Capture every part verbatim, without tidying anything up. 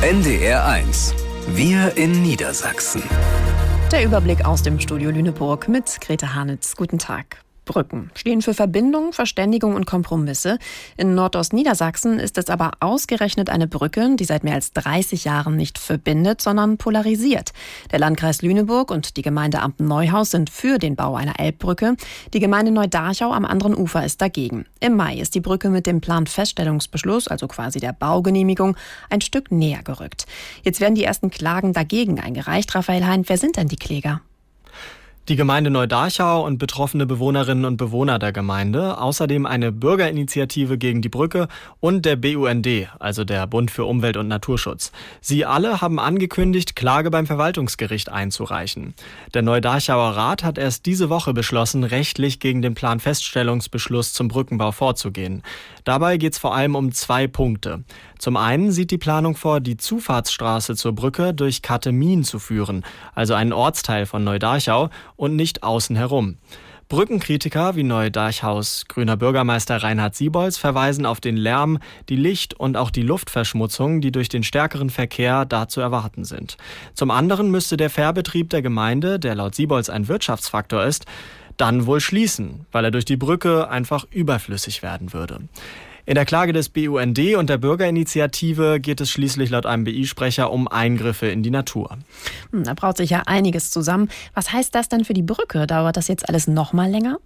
N D R eins. Wir in Niedersachsen. Der Überblick aus dem Studio Lüneburg mit Grete Hanitz. Guten Tag. Brücken stehen für Verbindung, Verständigung und Kompromisse. In Nordostniedersachsen ist es aber ausgerechnet eine Brücke, die seit mehr als dreißig Jahren nicht verbindet, sondern polarisiert. Der Landkreis Lüneburg und die Gemeinde Ampen-Neuhaus sind für den Bau einer Elbbrücke. Die Gemeinde Neudarchau am anderen Ufer ist dagegen. Im Mai ist die Brücke mit dem Planfeststellungsbeschluss, also quasi der Baugenehmigung, ein Stück näher gerückt. Jetzt werden die ersten Klagen dagegen eingereicht. Raphael Hein, wer sind denn die Kläger? Die Gemeinde Neudarchau und betroffene Bewohnerinnen und Bewohner der Gemeinde, außerdem eine Bürgerinitiative gegen die Brücke und der B U N D, also der Bund für Umwelt und Naturschutz. Sie alle haben angekündigt, Klage beim Verwaltungsgericht einzureichen. Der Neudarchauer Rat hat erst diese Woche beschlossen, rechtlich gegen den Planfeststellungsbeschluss zum Brückenbau vorzugehen. Dabei geht es vor allem um zwei Punkte. Zum einen sieht die Planung vor, die Zufahrtsstraße zur Brücke durch Katemin zu führen, also einen Ortsteil von Neudarchau, und nicht außen herum. Brückenkritiker wie Neudarchaus grüner Bürgermeister Reinhard Siebols verweisen auf den Lärm, die Licht- und auch die Luftverschmutzung, die durch den stärkeren Verkehr da zu erwarten sind. Zum anderen müsste der Fährbetrieb der Gemeinde, der laut Siebols ein Wirtschaftsfaktor ist, dann wohl schließen, weil er durch die Brücke einfach überflüssig werden würde. In der Klage des B U N D und der Bürgerinitiative geht es schließlich laut einem B I-Sprecher um Eingriffe in die Natur. Da braut sich ja einiges zusammen. Was heißt das denn für die Brücke? Dauert das jetzt alles noch mal länger?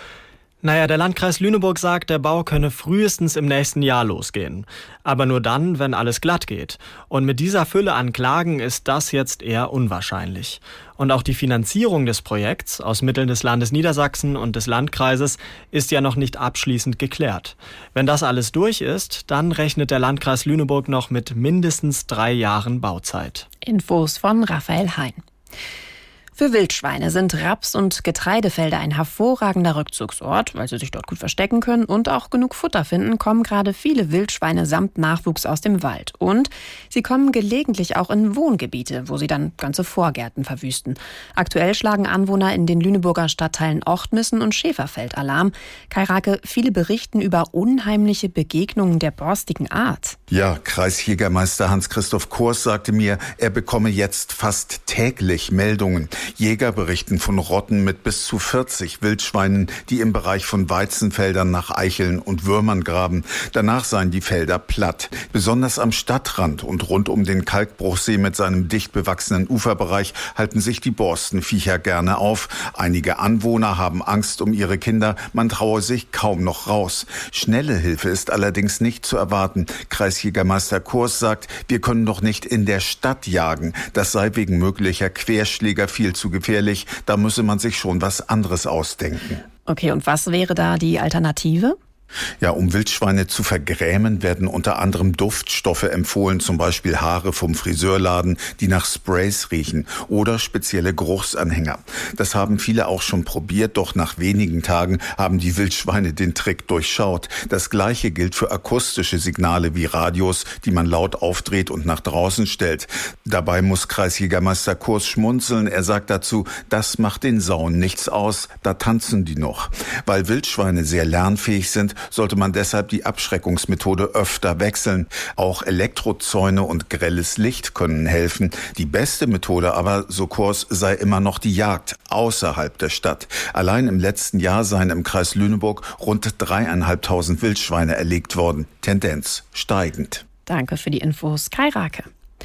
Naja, der Landkreis Lüneburg sagt, der Bau könne frühestens im nächsten Jahr losgehen. Aber nur dann, wenn alles glatt geht. Und mit dieser Fülle an Klagen ist das jetzt eher unwahrscheinlich. Und auch die Finanzierung des Projekts aus Mitteln des Landes Niedersachsen und des Landkreises ist ja noch nicht abschließend geklärt. Wenn das alles durch ist, dann rechnet der Landkreis Lüneburg noch mit mindestens drei Jahren Bauzeit. Infos von Raphael Hein. Für Wildschweine sind Raps- und Getreidefelder ein hervorragender Rückzugsort. Weil sie sich dort gut verstecken können und auch genug Futter finden, kommen gerade viele Wildschweine samt Nachwuchs aus dem Wald. Und sie kommen gelegentlich auch in Wohngebiete, wo sie dann ganze Vorgärten verwüsten. Aktuell schlagen Anwohner in den Lüneburger Stadtteilen Ochtmissen und Schäferfeld Alarm. Kai Rake, viele berichten über unheimliche Begegnungen der borstigen Art. Ja, Kreisjägermeister Hans-Christoph Kors sagte mir, er bekomme jetzt fast täglich Meldungen. Jäger berichten von Rotten mit bis zu vierzig Wildschweinen, die im Bereich von Weizenfeldern nach Eicheln und Würmern graben. Danach seien die Felder platt. Besonders am Stadtrand und rund um den Kalkbruchsee mit seinem dicht bewachsenen Uferbereich halten sich die Borstenviecher gerne auf. Einige Anwohner haben Angst um ihre Kinder, man traue sich kaum noch raus. Schnelle Hilfe ist allerdings nicht zu erwarten. Kreisjägermeister Kors sagt, wir können doch nicht in der Stadt jagen. Das sei wegen möglicher Querschläger viel zu gefährlich. Da müsse man sich schon was anderes ausdenken. Okay, und was wäre da die Alternative? Ja, um Wildschweine zu vergrämen, werden unter anderem Duftstoffe empfohlen, zum Beispiel Haare vom Friseurladen, die nach Sprays riechen, oder spezielle Geruchsanhänger. Das haben viele auch schon probiert, doch nach wenigen Tagen haben die Wildschweine den Trick durchschaut. Das Gleiche gilt für akustische Signale wie Radios, die man laut aufdreht und nach draußen stellt. Dabei muss Kreisjägermeister Kors schmunzeln. Er sagt dazu, das macht den Sauen nichts aus, da tanzen die noch. Weil Wildschweine sehr lernfähig sind, sollte man deshalb die Abschreckungsmethode öfter wechseln. Auch Elektrozäune und grelles Licht können helfen. Die beste Methode aber, so Kors, sei immer noch die Jagd außerhalb der Stadt. Allein im letzten Jahr seien im Kreis Lüneburg rund dreieinhalbtausend Wildschweine erlegt worden. Tendenz steigend. Danke für die Infos, Kai Rake.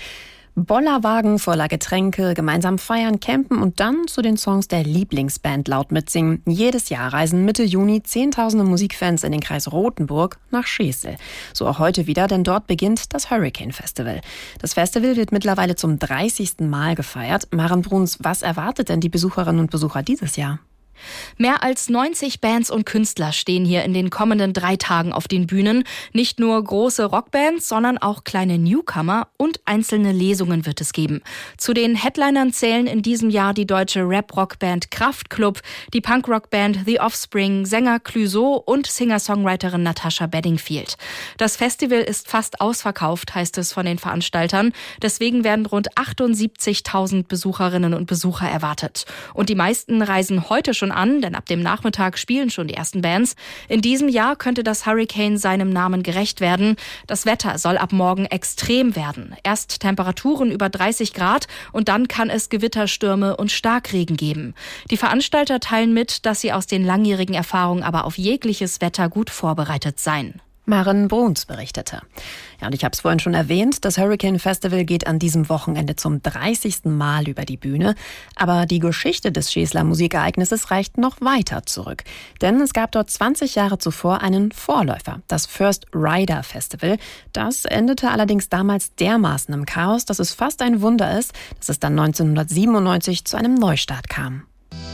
Bollerwagen voller Getränke, gemeinsam feiern, campen und dann zu den Songs der Lieblingsband laut mitsingen. Jedes Jahr reisen Mitte Juni Zehntausende Musikfans in den Kreis Rothenburg nach Schesel. So auch heute wieder, denn dort beginnt das Hurricane Festival. Das Festival wird mittlerweile zum dreißigsten Mal gefeiert. Maren Bruns, was erwartet denn die Besucherinnen und Besucher dieses Jahr? Mehr als neunzig Bands und Künstler stehen hier in den kommenden drei Tagen auf den Bühnen. Nicht nur große Rockbands, sondern auch kleine Newcomer und einzelne Lesungen wird es geben. Zu den Headlinern zählen in diesem Jahr die deutsche Rap-Rockband Kraftklub, die Punk-Rockband The Offspring, Sänger Clouseau und Singer-Songwriterin Natasha Bedingfield. Das Festival ist fast ausverkauft, heißt es von den Veranstaltern. Deswegen werden rund achtundsiebzigtausend Besucherinnen und Besucher erwartet. Und die meisten reisen heute schon schon an, denn ab dem Nachmittag spielen schon die ersten Bands. In diesem Jahr könnte das Hurricane seinem Namen gerecht werden. Das Wetter soll ab morgen extrem werden. Erst Temperaturen über dreißig Grad und dann kann es Gewitterstürme und Starkregen geben. Die Veranstalter teilen mit, dass sie aus den langjährigen Erfahrungen aber auf jegliches Wetter gut vorbereitet seien. Maren Bruns berichtete. Ja, und ich habe es vorhin schon erwähnt, das Hurricane Festival geht an diesem Wochenende zum dreißigsten Mal über die Bühne. Aber die Geschichte des Schesler Musikereignisses reicht noch weiter zurück. Denn es gab dort zwanzig Jahre zuvor einen Vorläufer, das First Rider Festival. Das endete allerdings damals dermaßen im Chaos, dass es fast ein Wunder ist, dass es dann neunzehnhundertsiebenundneunzig zu einem Neustart kam.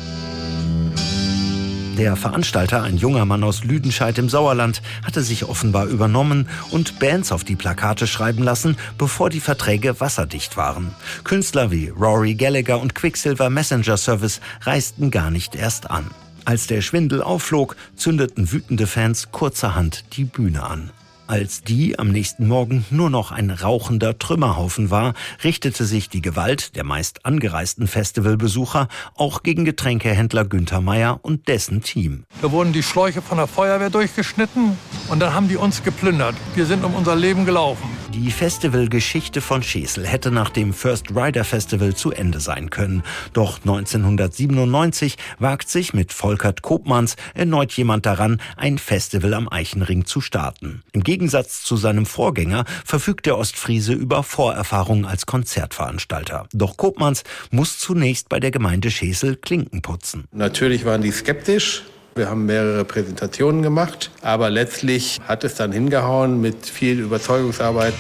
Der Veranstalter, ein junger Mann aus Lüdenscheid im Sauerland, hatte sich offenbar übernommen und Bands auf die Plakate schreiben lassen, bevor die Verträge wasserdicht waren. Künstler wie Rory Gallagher und Quicksilver Messenger Service reisten gar nicht erst an. Als der Schwindel aufflog, zündeten wütende Fans kurzerhand die Bühne an. Als die am nächsten Morgen nur noch ein rauchender Trümmerhaufen war, richtete sich die Gewalt der meist angereisten Festivalbesucher auch gegen Getränkehändler Günther Meier und dessen Team. Da wurden die Schläuche von der Feuerwehr durchgeschnitten und dann haben die uns geplündert. Wir sind um unser Leben gelaufen. Die Festivalgeschichte von Schesel hätte nach dem First Rider Festival zu Ende sein können. Doch neunzehnhundertsiebenundneunzig wagt sich mit Volkert Koopmans erneut jemand daran, ein Festival am Eichenring zu starten. Im Im Gegensatz zu seinem Vorgänger verfügt der Ostfriese über Vorerfahrung als Konzertveranstalter. Doch Koopmans muss zunächst bei der Gemeinde Schesel Klinken putzen. Natürlich waren die skeptisch. Wir haben mehrere Präsentationen gemacht, aber letztlich hat es dann hingehauen mit viel Überzeugungsarbeit.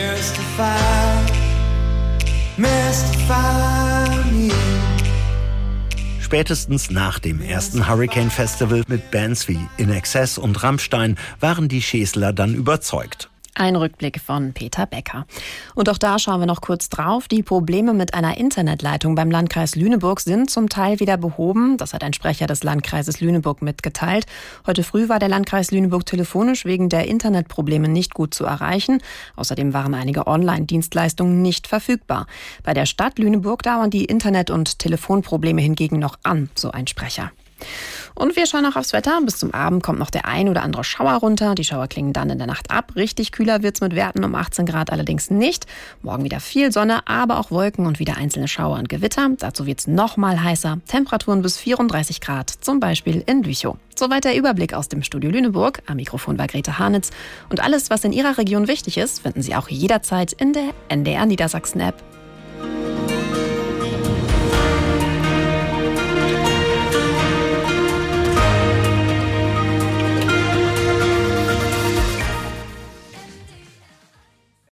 Spätestens nach dem ersten Hurricane Festival mit Bands wie In Excess und Rammstein waren die Schesler dann überzeugt. Ein Rückblick von Peter Becker. Und auch da schauen wir noch kurz drauf. Die Probleme mit einer Internetleitung beim Landkreis Lüneburg sind zum Teil wieder behoben. Das hat ein Sprecher des Landkreises Lüneburg mitgeteilt. Heute früh war der Landkreis Lüneburg telefonisch wegen der Internetprobleme nicht gut zu erreichen. Außerdem waren einige Online-Dienstleistungen nicht verfügbar. Bei der Stadt Lüneburg dauern die Internet- und Telefonprobleme hingegen noch an, so ein Sprecher. Und wir schauen auch aufs Wetter. Bis zum Abend kommt noch der ein oder andere Schauer runter. Die Schauer klingen dann in der Nacht ab. Richtig kühler wird's mit Werten um achtzehn Grad allerdings nicht. Morgen wieder viel Sonne, aber auch Wolken und wieder einzelne Schauer und Gewitter. Dazu wird's noch mal heißer. Temperaturen bis vierunddreißig Grad, zum Beispiel in Lüchow. Soweit der Überblick aus dem Studio Lüneburg. Am Mikrofon war Grete Hanitz. Und alles, was in Ihrer Region wichtig ist, finden Sie auch jederzeit in der N D R Niedersachsen-App.